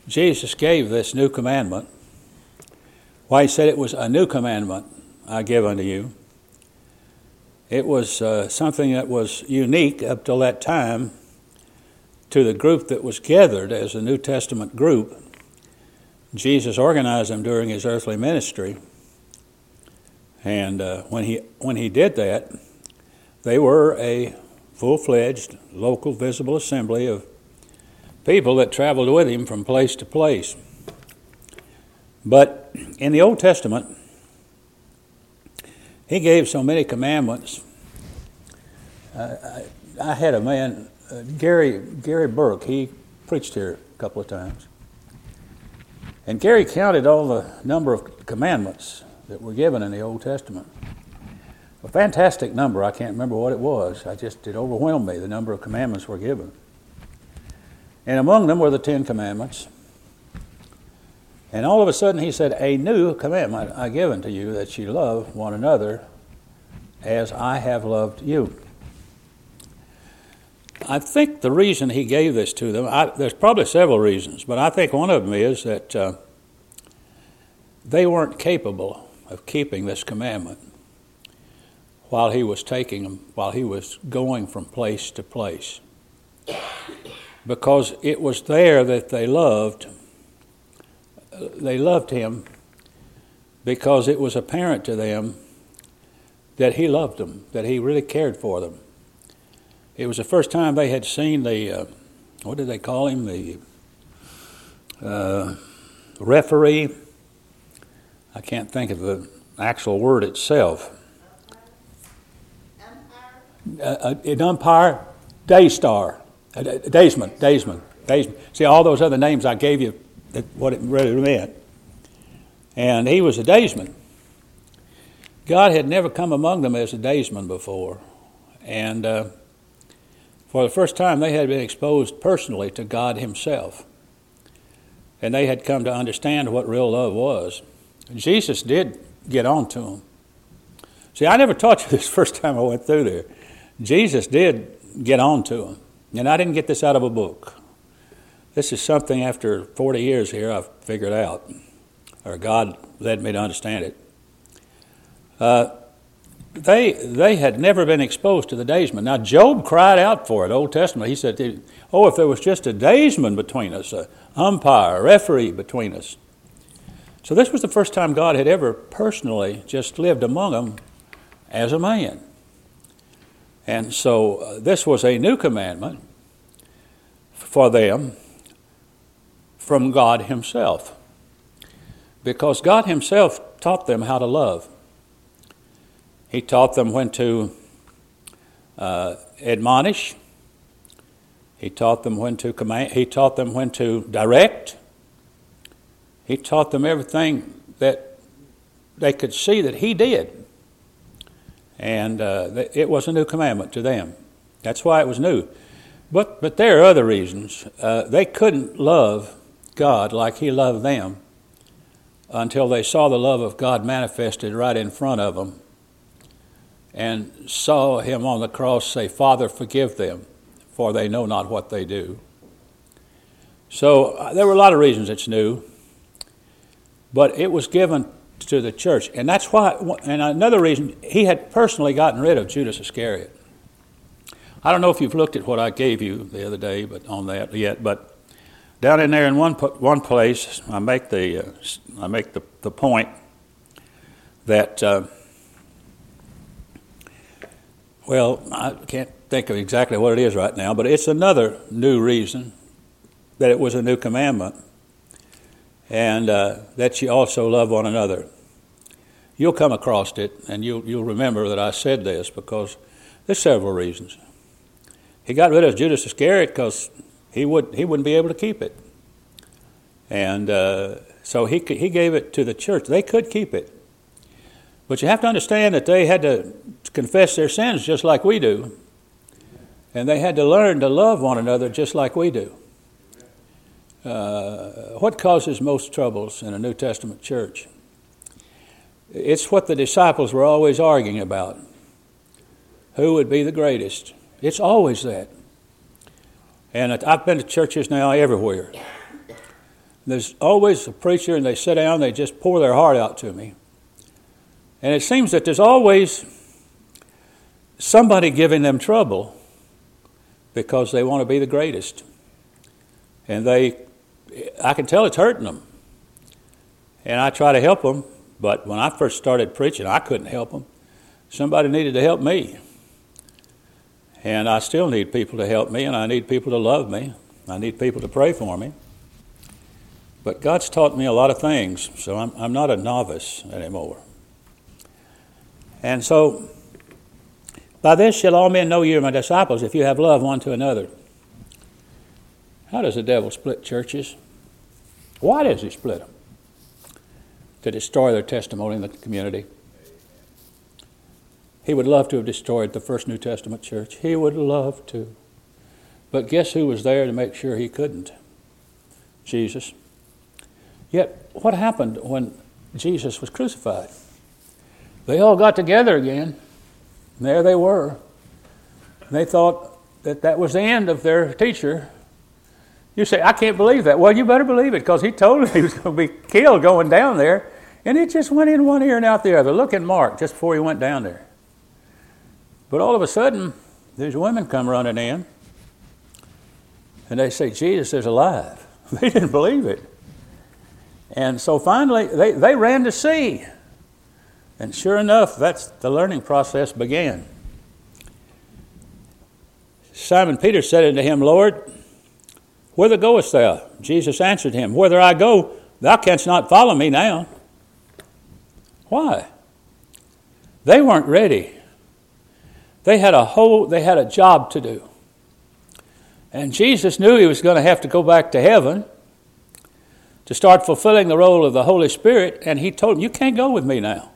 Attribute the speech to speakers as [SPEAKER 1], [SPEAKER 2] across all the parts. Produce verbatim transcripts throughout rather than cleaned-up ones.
[SPEAKER 1] Jesus gave this new commandment. Why he said it was a new commandment I give unto you. It was uh, something that was unique up till that time to the group that was gathered as a New Testament group. Jesus organized them during his earthly ministry. And uh, when he when he did that, they were a full-fledged local visible assembly of people that traveled with him from place to place. But in the Old Testament, he gave so many commandments. Uh, I, I had a man, uh, Gary Gary Burke, he preached here a couple of times. And Gary counted all the number of commandments that were given in the Old Testament. A fantastic number. I can't remember what it was. I just, it overwhelmed me, the number of commandments were given. And among them were the Ten Commandments. And all of a sudden he said, a new commandment I give unto you, that ye love one another as I have loved you. I think the reason he gave this to them, I, there's probably several reasons, but I think one of them is that uh, they weren't capable of keeping this commandment while he was taking them, while he was going from place to place. Because it was there that they loved, they loved him because it was apparent to them that he loved them, that he really cared for them. It was the first time they had seen the, uh, what did they call him, the uh, referee. I can't think of the actual word itself. Uh, an umpire, Daystar, a daysman, daysman, daysman. See, all those other names I gave you, that what it really meant. And he was a daysman. God had never come among them as a daysman before. And uh, for the first time, they had been exposed personally to God himself. And they had come to understand what real love was. And Jesus did get on to them. See, I never taught you this first time I went through there. Jesus did get on to them. And I didn't get this out of a book. This is something after forty years here I've figured out, or God led me to understand it. Uh, they they had never been exposed to the daysman. Now, Job cried out for it, Old Testament. He said, oh, if there was just a daysman between us, an umpire, a referee between us. So this was the first time God had ever personally just lived among them as a man. And so uh, this was a new commandment for them from God himself, because God himself taught them how to love. He taught them when to uh, admonish. He taught them when to command. He taught them when to direct. He taught them everything that they could see that he did. And uh, it was a new commandment to them. That's why it was new. But but there are other reasons. Uh, they couldn't love God like he loved them until they saw the love of God manifested right in front of them and saw him on the cross say, Father, forgive them, for they know not what they do. So uh, there were a lot of reasons it's new, but it was given to the church. And that's why, and another reason, he had personally gotten rid of Judas Iscariot. I don't know if you've looked at what I gave you the other day, but on that yet, but down in there in one one place, I make the uh, I make the, the point that, uh, well, I can't think of exactly what it is right now, but it's another new reason that it was a new commandment, and uh, that you also love one another. You'll come across it, and you'll you'll remember that I said this, because there's several reasons. He got rid of Judas Iscariot because he would he wouldn't be able to keep it, and uh, so he he gave it to the church. They could keep it, but you have to understand that they had to confess their sins just like we do, and they had to learn to love one another just like we do. Uh, what causes most troubles in a New Testament church? It's what the disciples were always arguing about. Who would be the greatest? It's always that. And I've been to churches now everywhere There's always a preacher, and they sit down, they just pour their heart out to me. And it seems that there's always somebody giving them trouble because they want to be the greatest. And they, I can tell it's hurting them. And I try to help them, but when I first started preaching, I couldn't help them. Somebody needed to help me. And I still need people to help me, and I need people to love me. I need people to pray for me. But God's taught me a lot of things, so I'm, I'm not a novice anymore. And so, by this shall all men know you are my disciples, if you have love one to another. How does the devil split churches? Why does he split them? To destroy their testimony in the community. He would love to have destroyed the first New Testament church. He would love to. But guess who was there to make sure he couldn't? Jesus. Yet, what happened when Jesus was crucified? They all got together again. And there they were. They thought that that was the end of their teacher. You say, I can't believe that. Well, you better believe it, because he told them he was going to be killed going down there. And it just went in one ear and out the other. Look at Mark, just before he went down there. But all of a sudden, these women come running in. And they say, Jesus is alive. They didn't believe it. And so finally, they, they ran to see. And sure enough, that's the learning process began. Simon Peter said unto him, Lord, whither goest thou? Jesus answered him, Whither I go, thou canst not follow me now. Why? They weren't ready. They had a whole, they had a job to do. And Jesus knew he was going to have to go back to heaven to start fulfilling the role of the Holy Spirit, and he told him, you can't go with me now.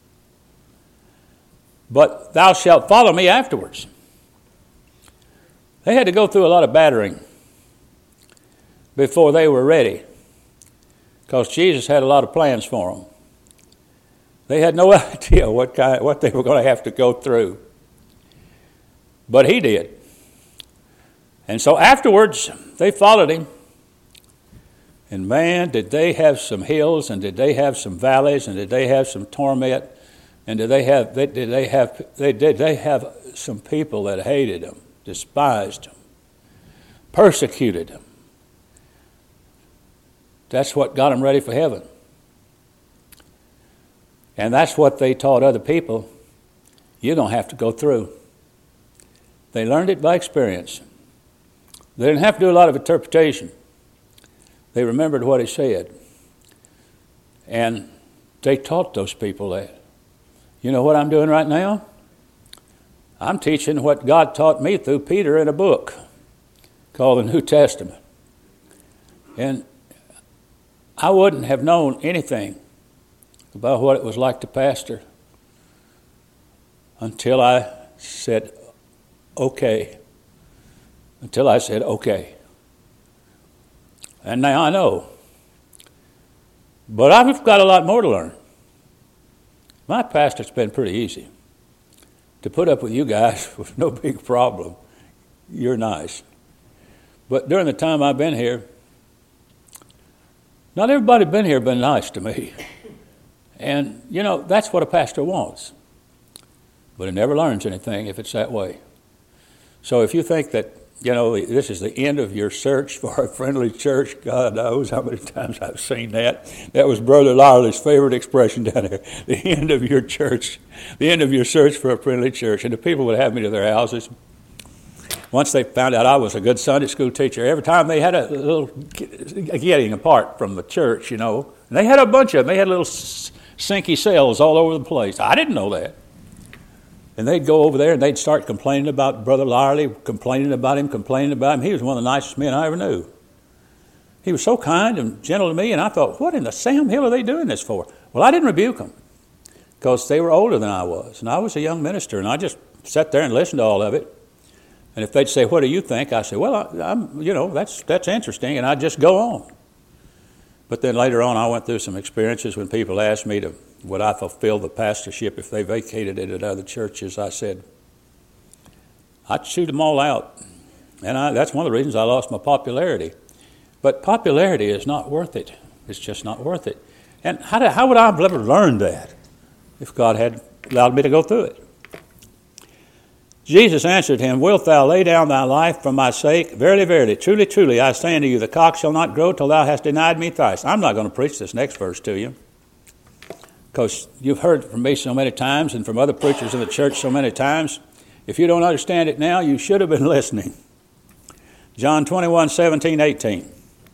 [SPEAKER 1] But thou shalt follow me afterwards. They had to go through a lot of battering before they were ready, because Jesus had a lot of plans for them. They had no idea what kind, what they were going to have to go through. But he did. And so afterwards, they followed him. And man, did they have some hills, and did they have some valleys, and did they have some torment, and did they have they, did they have they did they have some people that hated them, despised them, persecuted them. That's what got them ready for heaven. And that's what they taught other people. You're going to have to go through. They learned it by experience. They didn't have to do a lot of interpretation. They remembered what he said. And they taught those people that. You know what I'm doing right now? I'm teaching what God taught me through Peter in a book called the New Testament. And I wouldn't have known anything about what it was like to pastor until I said, okay. Until I said, okay. And now I know. But I've got a lot more to learn. My pastor's been pretty easy. To put up with you guys was no big problem. You're nice. But during the time I've been here, not everybody been here been nice to me. And, you know, that's what a pastor wants. But he never learns anything if it's that way. So if you think that, you know, this is the end of your search for a friendly church, God knows how many times I've seen that. That was Brother Lyerly's favorite expression down there. The end of your church, the end of your search for a friendly church. And the people would have me to their houses. Once they found out I was a good Sunday school teacher, every time they had a little getting apart from the church, you know. And they had a bunch of them. They had little sinky cells all over the place. I didn't know that. And they'd go over there and they'd start complaining about Brother Lyerly, complaining about him, complaining about him. He was one of the nicest men I ever knew. He was so kind and gentle to me, and I thought, what in the Sam Hill are they doing this for? Well, I didn't rebuke them because they were older than I was, and I was a young minister, and I just sat there and listened to all of it. And if they'd say, what do you think? I say, well, I, I'm, you know, that's that's interesting, and I'd just go on. But then later on, I went through some experiences when people asked me to, would I fulfill the pastorship if they vacated it at other churches? I said, I'd shoot them all out. And I, that's one of the reasons I lost my popularity. But popularity is not worth it. It's just not worth it. And how, do, how would I have ever learned that if God had allowed me to go through it? Jesus answered him, Wilt thou lay down thy life for my sake? Verily, verily, truly, truly, I say unto you, the cock shall not crow till thou hast denied me thrice. I'm not going to preach this next verse to you, because you've heard it from me so many times and from other preachers in the church so many times. If you don't understand it now, you should have been listening. John twenty-one, seventeen, eighteen.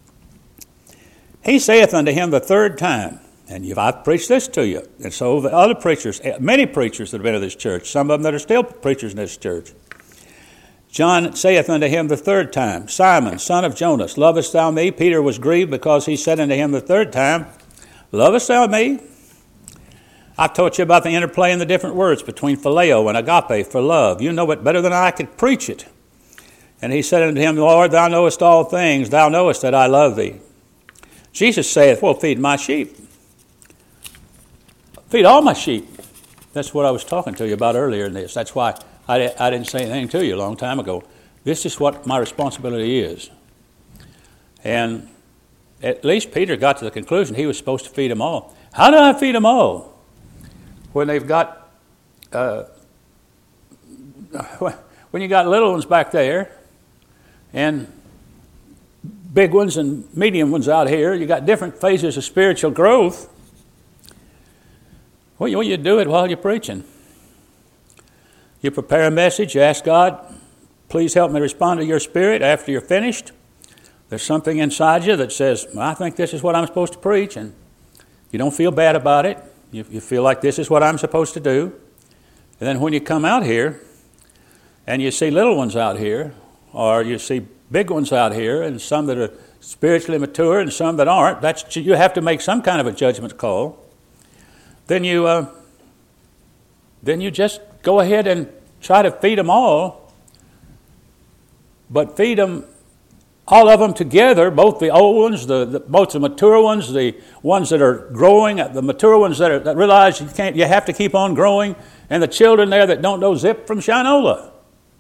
[SPEAKER 1] He saith unto him the third time, and I've preached this to you, and so the other preachers, many preachers that have been in this church, some of them that are still preachers in this church. John saith unto him the third time, Simon, son of Jonas, lovest thou me? Peter was grieved because he said unto him the third time, Lovest thou me? I've taught you about the interplay in the different words between phileo and agape for love. You know it better than I could preach it. And he said unto him, Lord, thou knowest all things. Thou knowest that I love thee. Jesus saith, Well, feed my sheep. Feed all my sheep. That's what I was talking to you about earlier in this. That's why I, I didn't say anything to you a long time ago. This is what my responsibility is. And at least Peter got to the conclusion he was supposed to feed them all. How do I feed them all? When they've got, uh, when you got little ones back there, and big ones and medium ones out here, you got different phases of spiritual growth. Well, you, you do it while you're preaching. You prepare a message, you ask God, please help me respond to your spirit after you're finished. There's something inside you that says, I think this is what I'm supposed to preach, and you don't feel bad about it. You, you feel like this is what I'm supposed to do. And then when you come out here and you see little ones out here, or you see big ones out here, and some that are spiritually mature and some that aren't, that's, you have to make some kind of a judgment call. Then you, uh, then you just go ahead and try to feed them all, but feed them, all of them together, both the old ones, the, the both the mature ones, the ones that are growing, the mature ones that, are, that realize you can't, you have to keep on growing, and the children there that don't know zip from shinola.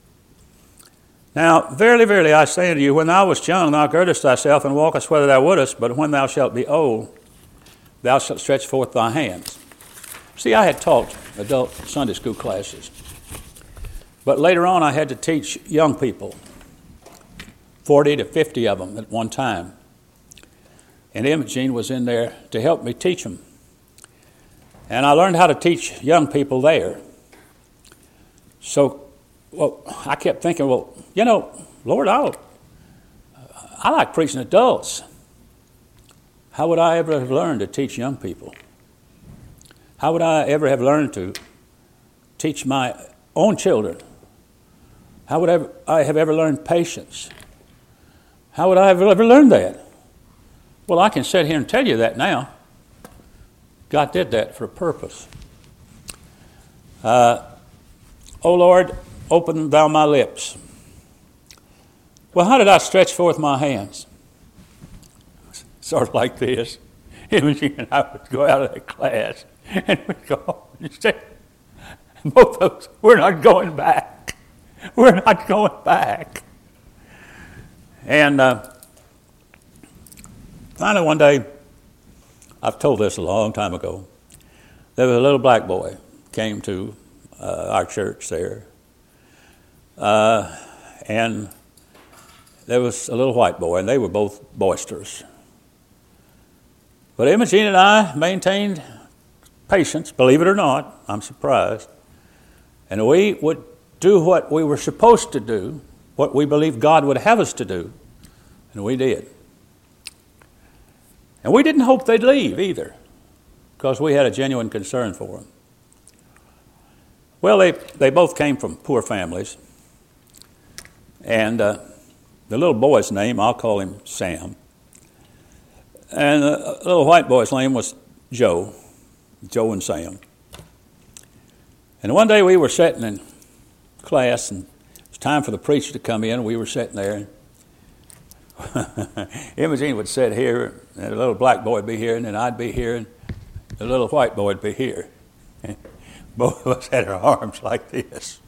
[SPEAKER 1] Now, verily, verily, I say unto you, when thou wast young, thou girdest thyself and walkest whither thou wouldest, but when thou shalt be old, thou shalt stretch forth thy hands. See, I had taught adult Sunday school classes, but later on I had to teach young people, forty to fifty of them at one time. And Imogene was in there to help me teach them. And I learned how to teach young people there. So, well, I kept thinking, well, you know, Lord, I'll, I like preaching adults. How would I ever have learned to teach young people? How would I ever have learned to teach my own children? How would I have ever learned patience? How would I have ever learned that? Well, I can sit here and tell you that now. God did that for a purpose. Uh, O Lord, open thou my lips. Well, how did I stretch forth my hands? Sort of like this. Imogene and I would go out of that class and we'd go home and say, both of us, we're not going back. We're not going back. And uh, finally one day, I've told this a long time ago, there was a little black boy came to uh, our church there. Uh, and there was a little white boy, and they were both boisterous. But Imogene and I maintained patience, believe it or not. I'm surprised. And we would do what we were supposed to do, what we believed God would have us to do, and we did. And we didn't hope they'd leave either, because we had a genuine concern for them. Well, they, they both came from poor families. And uh, the little boy's name, I'll call him Sam. And the little white boy's name was Joe, Joe and Sam. And one day we were sitting in class, and it was time for the preacher to come in. We were sitting there. Imogene would sit here, and the little black boy would be here, and then I'd be here, and the little white boy would be here. Both of us had our arms like this.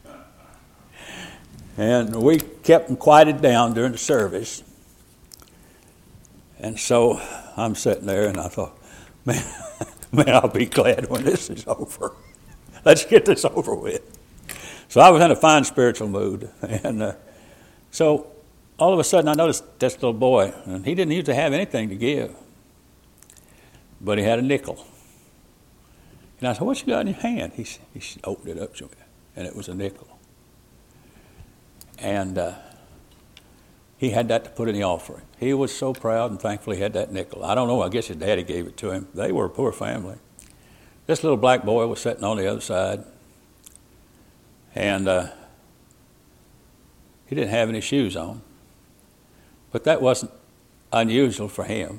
[SPEAKER 1] And we kept them quieted down during the service. And so I'm sitting there, and I thought, man, man, I'll be glad when this is over. Let's get this over with. So I was in a fine spiritual mood. And uh, so all of a sudden I noticed this little boy, and he didn't used to have anything to give, but he had a nickel. And I said, what you got in your hand? He, he opened it up to me, and it was a nickel. And uh, he had that to put in the offering. He was so proud and thankful he had that nickel. I don't know, I guess his daddy gave it to him. They were a poor family. This little black boy was sitting on the other side, and uh, he didn't have any shoes on. But that wasn't unusual for him.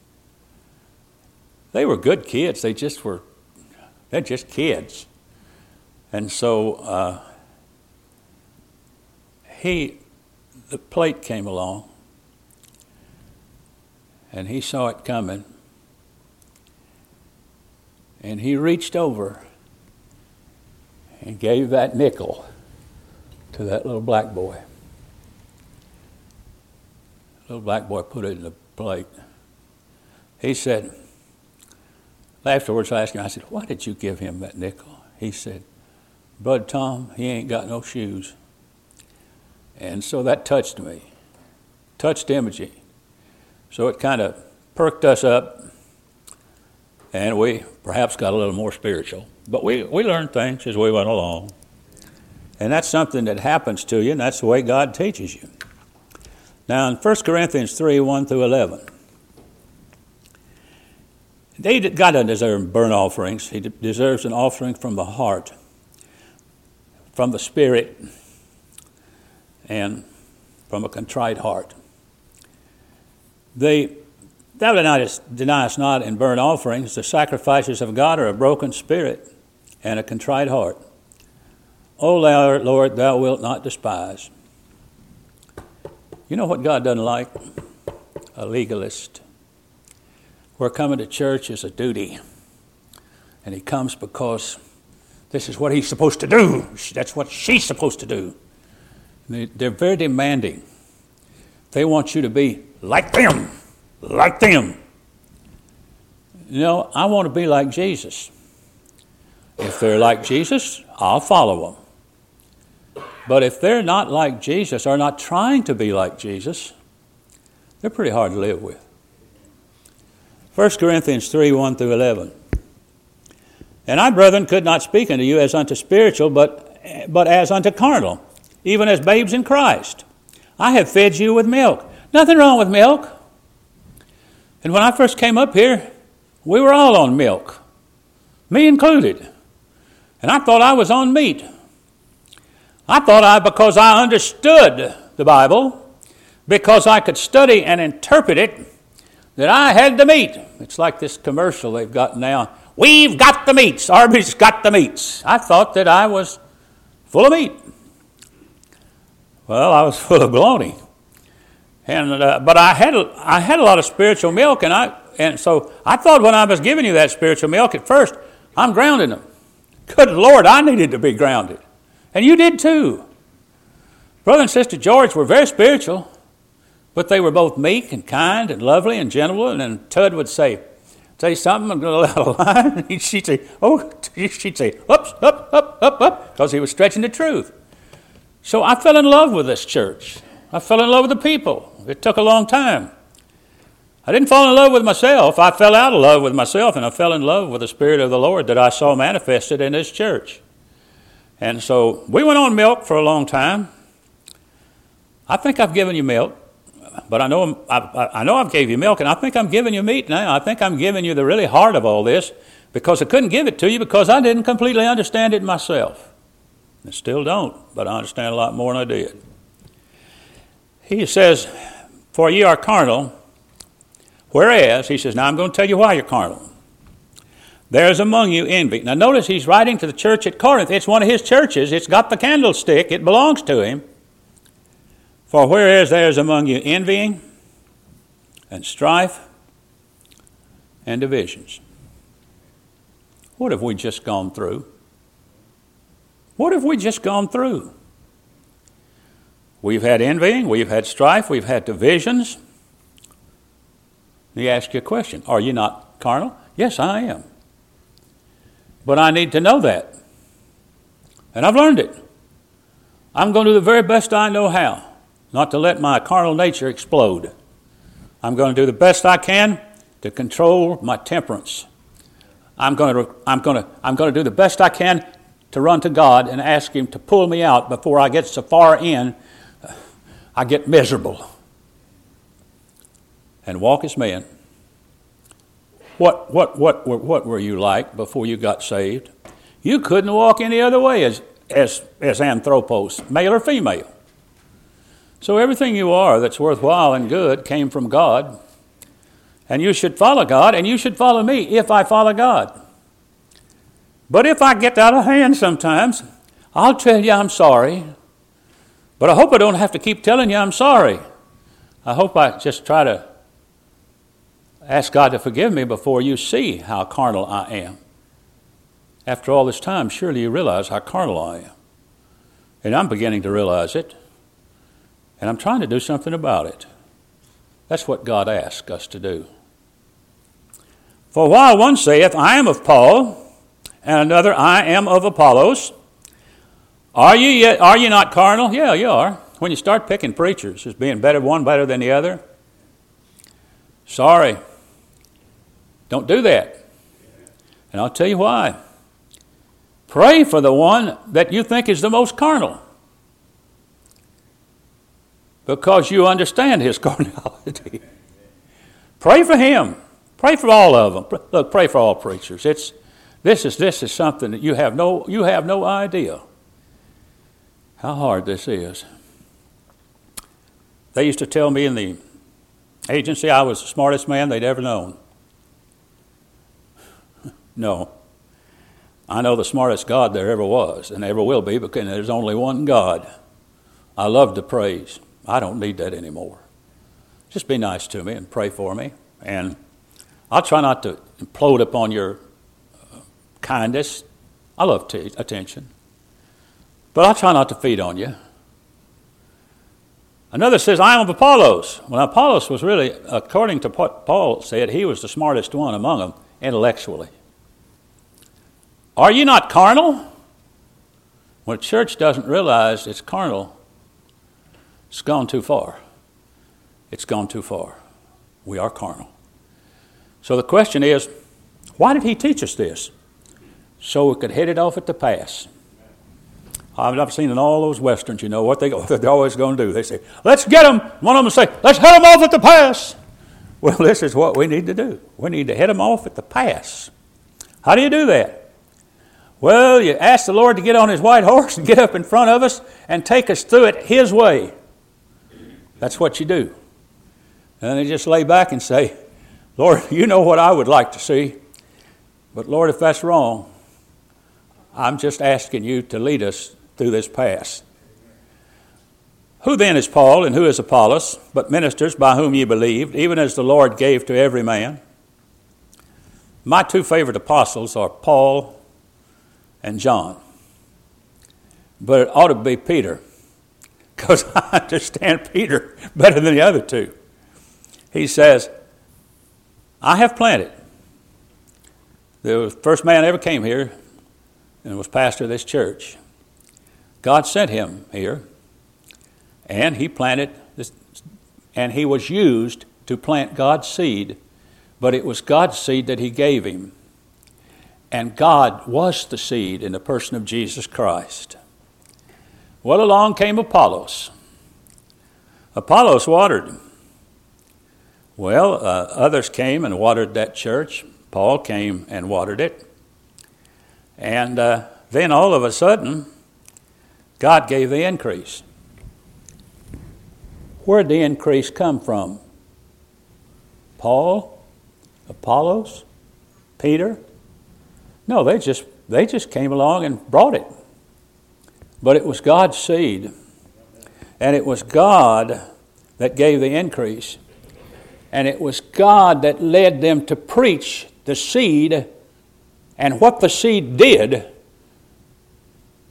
[SPEAKER 1] They were good kids. They just were, they're just kids. And so uh, he, the plate came along, and he saw it coming, and he reached over and gave that nickel to that little black boy. The little black boy put it in the plate. He said, afterwards I asked him, I said, why did you give him that nickel? He said, Brother Tom, he ain't got no shoes. And so that touched me, touched Imogene. So it kind of perked us up, and we perhaps got a little more spiritual. But we, we learned things as we went along. And that's something that happens to you, and that's the way God teaches you. Now in First Corinthians three, one through eleven, they, God doesn't deserve burnt offerings. He deserves an offering from the heart, from the spirit, and from a contrite heart. They, thou deniest not in burnt offerings, the sacrifices of God are a broken spirit and a contrite heart. O Lord, thou wilt not despise. You know what God doesn't like? A legalist. Where coming to church is a duty. And he comes because this is what he's supposed to do. That's what she's supposed to do. They're very demanding. They want you to be like them, like them. You know, I want to be like Jesus. If they're like Jesus, I'll follow them. But if they're not like Jesus or not trying to be like Jesus, they're pretty hard to live with. First Corinthians three, one through eleven. And I, brethren, could not speak unto you as unto spiritual, but, but as unto carnal, even as babes in Christ. I have fed you with milk. Nothing wrong with milk. And when I first came up here, we were all on milk, me included. And I thought I was on meat. I thought I, because I understood the Bible, because I could study and interpret it, that I had the meat. It's like this commercial they've got now. We've got the meats. Arby's got the meats. I thought that I was full of meat. Well, I was full of baloney. And uh, but I had a, I had a lot of spiritual milk, and I and so I thought when I was giving you that spiritual milk at first, I'm grounding them. Good Lord, I needed to be grounded. And you did too. Brother and Sister George were very spiritual, but they were both meek and kind and lovely and gentle. And then Tud would say, say something and go out of line. And she'd say, oh, she'd say, oops, up, up, up, up, because he was stretching the truth. So I fell in love with this church. I fell in love with the people. It took a long time. I didn't fall in love with myself. I fell out of love with myself, and I fell in love with the Spirit of the Lord that I saw manifested in this church. And so we went on milk for a long time. I think I've given you milk, but I know I, I know I've gave you milk, and I think I'm giving you meat now. I think I'm giving you the really heart of all this, because I couldn't give it to you because I didn't completely understand it myself. I still don't, but I understand a lot more than I did. He says, for ye are carnal, whereas, he says, now I'm going to tell you why you're carnal. There is among you envy. Now notice he's writing to the church at Corinth. It's one of his churches. It's got the candlestick. It belongs to him. For whereas there is among you envying and strife and divisions. What have we just gone through? What have we just gone through? We've had envying, we've had strife, we've had divisions. He asks you a question. Are you not carnal? Yes, I am. But I need to know that. And I've learned it. I'm going to do the very best I know how, not to let my carnal nature explode. I'm going to do the best I can to control my temperance. I'm going to, I'm going to, I'm going to do the best I can to run to God and ask Him to pull me out before I get so far in, I get miserable. And walk as men. What, what, what, what were you like before you got saved? You couldn't walk any other way as, as, as anthropos, male or female. So everything you are that's worthwhile and good came from God. And you should follow God, and you should follow me if I follow God. But if I get out of hand sometimes, I'll tell you I'm sorry. But I hope I don't have to keep telling you I'm sorry. I hope I just try to ask God to forgive me before you see how carnal I am. After all this time, surely you realize how carnal I am. And I'm beginning to realize it. And I'm trying to do something about it. That's what God asks us to do. For while one saith, I am of Paul, and another, I am of Apollos, are you yet, are you not carnal? Yeah, you are. When you start picking preachers as being better, one better than the other, sorry. Don't do that. And I'll tell you why. Pray for the one that you think is the most carnal. Because you understand his carnality. Pray for him. Pray for all of them. Look, pray for all preachers. It's this is this is something that you have no you have no idea how hard this is. They used to tell me in the agency I was the smartest man they'd ever known. No. I know the smartest God there ever was and ever will be, because there's only one God. I love to praise. I don't need that anymore. Just be nice to me and pray for me. And I'll try not to implode upon your uh, kindness. I love t- attention. But I'll try not to feed on you. Another says, I am of Apollos. Well, Apollos was really, according to what Paul said, he was the smartest one among them intellectually. Are you not carnal? When a church doesn't realize it's carnal, it's gone too far. It's gone too far. We are carnal. So the question is, why did he teach us this? So we could hit it off at the pass. I've seen in all those westerns, you know, what, they, what they're always going to do. They say, let's get them. One of them will say, let's hit them off at the pass. Well, this is what we need to do. We need to hit them off at the pass. How do you do that? Well, you ask the Lord to get on his white horse and get up in front of us and take us through it his way. That's what you do. And then you just lay back and say, Lord, you know what I would like to see. But Lord, if that's wrong, I'm just asking you to lead us through this pass. Who then is Paul and who is Apollos, but ministers by whom ye believed, even as the Lord gave to every man? My two favorite apostles are Paul and John. But it ought to be Peter, because I understand Peter better than the other two. He says, I have planted. The first man ever came here and was pastor of this church. God sent him here, and he planted this, and he was used to plant God's seed, but it was God's seed that he gave him. And God was the seed in the person of Jesus Christ. Well, along came Apollos. Apollos watered. Well, uh, others came and watered that church. Paul came and watered it. And uh, then all of a sudden, God gave the increase. Where'd the increase come from? Paul? Apollos? Peter? No, they just they just came along and brought it. But it was God's seed. And it was God that gave the increase. And it was God that led them to preach the seed and what the seed did,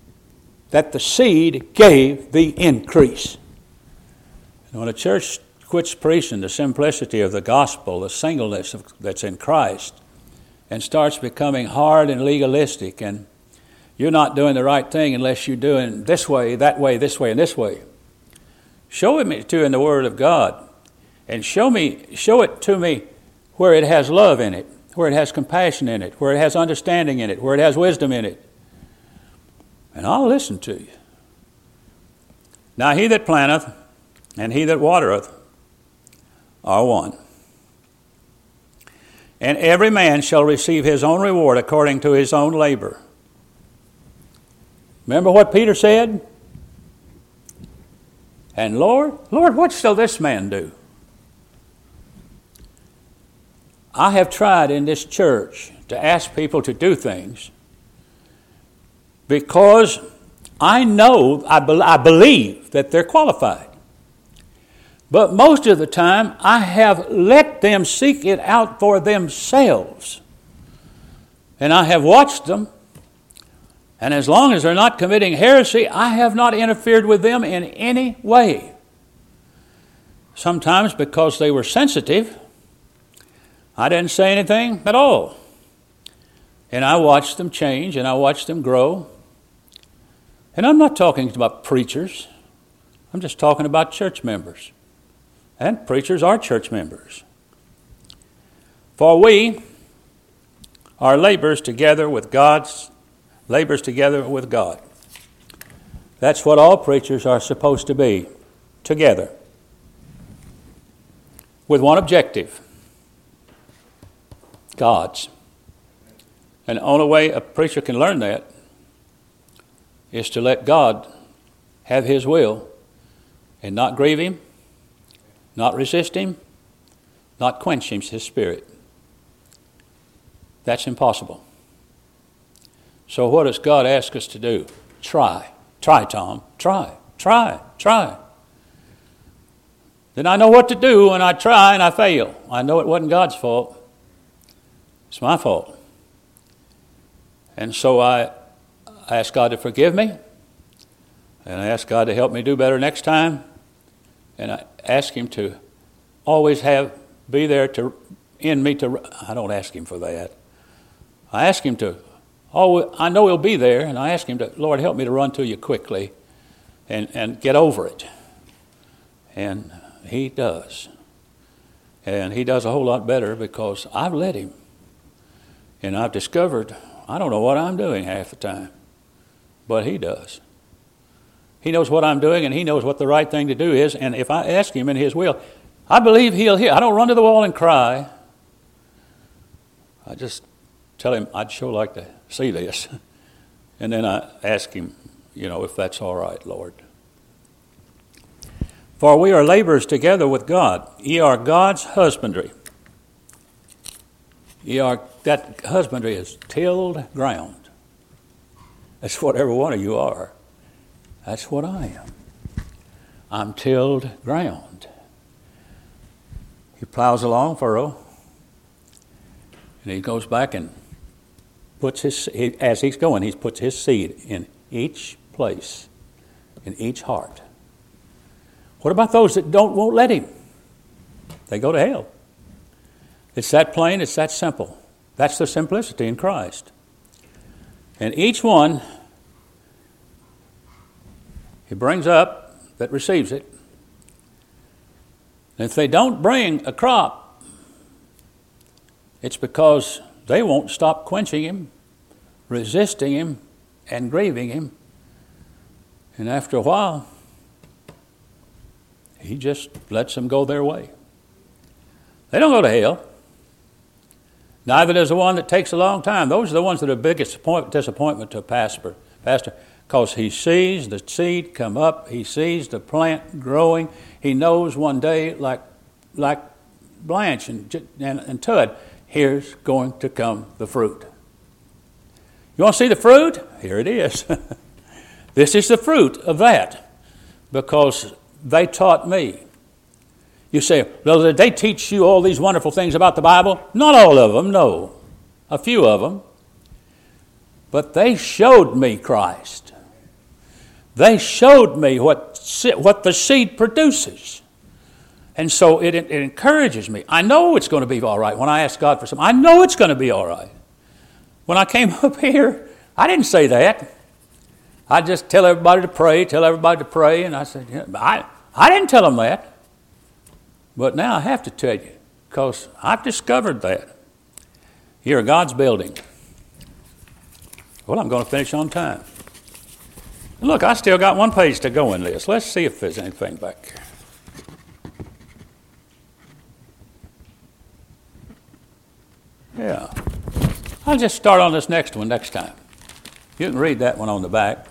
[SPEAKER 1] that the seed gave the increase. And when a church quits preaching the simplicity of the gospel, the singleness of, that's in Christ, and starts becoming hard and legalistic, and you're not doing the right thing unless you're doing this way, that way, this way, and this way. Show it to in the Word of God, and show me, show it to me where it has love in it, where it has compassion in it, where it has understanding in it, where it has wisdom in it, and I'll listen to you. Now he that planteth and he that watereth are one. And every man shall receive his own reward according to his own labor. Remember what Peter said? And Lord, Lord, what shall this man do? I have tried in this church to ask people to do things because I know, I, be, I believe that they're qualified. But most of the time, I have let them seek it out for themselves. And I have watched them. And as long as they're not committing heresy, I have not interfered with them in any way. Sometimes because they were sensitive, I didn't say anything at all. And I watched them change and I watched them grow. And I'm not talking about preachers. I'm just talking about church members. And preachers are church members. For we are laborers together with God's, labors together with God. That's what all preachers are supposed to be, together. With one objective, God's. And the only way a preacher can learn that is to let God have His will and not grieve Him, not resist Him, not quench His Spirit. That's impossible. So what does God ask us to do? Try. Try, Tom. Try. Try. Try. Then I know what to do when I try and I fail. I know it wasn't God's fault. It's my fault. And so I ask God to forgive me. And I ask God to help me do better next time. And I ask Him to always have, be there to, in me to, I don't ask Him for that. I ask Him to, oh, I know He'll be there, and I ask Him to, Lord, help me to run to You quickly and, and get over it. And He does. And He does a whole lot better because I've let Him. And I've discovered, I don't know what I'm doing half the time, but He does. He knows what I'm doing, and He knows what the right thing to do is. And if I ask Him in His will, I believe He'll hear. I don't run to the wall and cry. I just tell Him I'd sure like to see this. And then I ask Him, you know, if that's all right, Lord. For we are laborers together with God. Ye are God's husbandry. Ye are, that husbandry is tilled ground. That's what every one of you are. That's what I am. I'm tilled ground. He plows a long furrow, and he goes back and puts his, he, as he's going, he puts his seed in each place, in each heart. What about those that don't won't let him? They go to hell. It's that plain, it's that simple. That's the simplicity in Christ. And each one He brings up that receives it. And if they don't bring a crop, it's because they won't stop quenching Him, resisting Him, and grieving Him. And after a while, He just lets them go their way. They don't go to hell. Neither does the one that takes a long time. Those are the ones that are the biggest disappointment to a pastor. Pastor. Because he sees the seed come up, he sees the plant growing. He knows one day, like like Blanche and, and, and Tud, here's going to come the fruit. You want to see the fruit? Here it is. This is the fruit of that, because they taught me. You say, well, did they teach you all these wonderful things about the Bible? Not all of them, no. A few of them. But they showed me Christ. They showed me what what the seed produces. And so it, it encourages me. I know it's going to be all right when I ask God for something. I know it's going to be all right. When I came up here, I didn't say that. I just tell everybody to pray, tell everybody to pray. And I said, yeah, I, I didn't tell them that. But now I have to tell you, because I've discovered that. Here, God's building. Well, I'm going to finish on time. And look, I still got one page to go in this. Let's see if there's anything back here. Yeah. I'll just start on this next one next time. You can read that one on the back.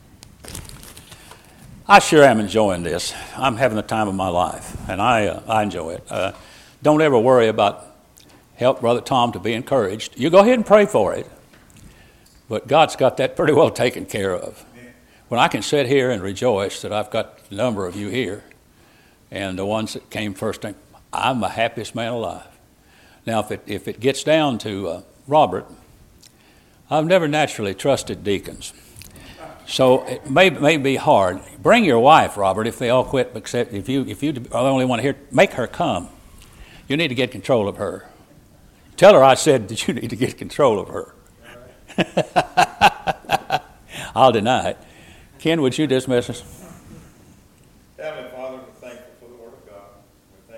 [SPEAKER 1] I sure am enjoying this. I'm having the time of my life, and I uh, I enjoy it. Uh, don't ever worry about help Brother Tom to be encouraged. You go ahead and pray for it. But God's got that pretty well taken care of. When I can sit here and rejoice that I've got a number of you here, and the ones that came first, I'm the happiest man alive. Now, if it if it gets down to uh, Robert, I've never naturally trusted deacons. So it may, may be hard. Bring your wife, Robert, if they all quit, except if you if you are the only one here, make her come. You need to get control of her. Tell her I said that you need to get control of her. I'll deny it. Ken, would you dismiss us?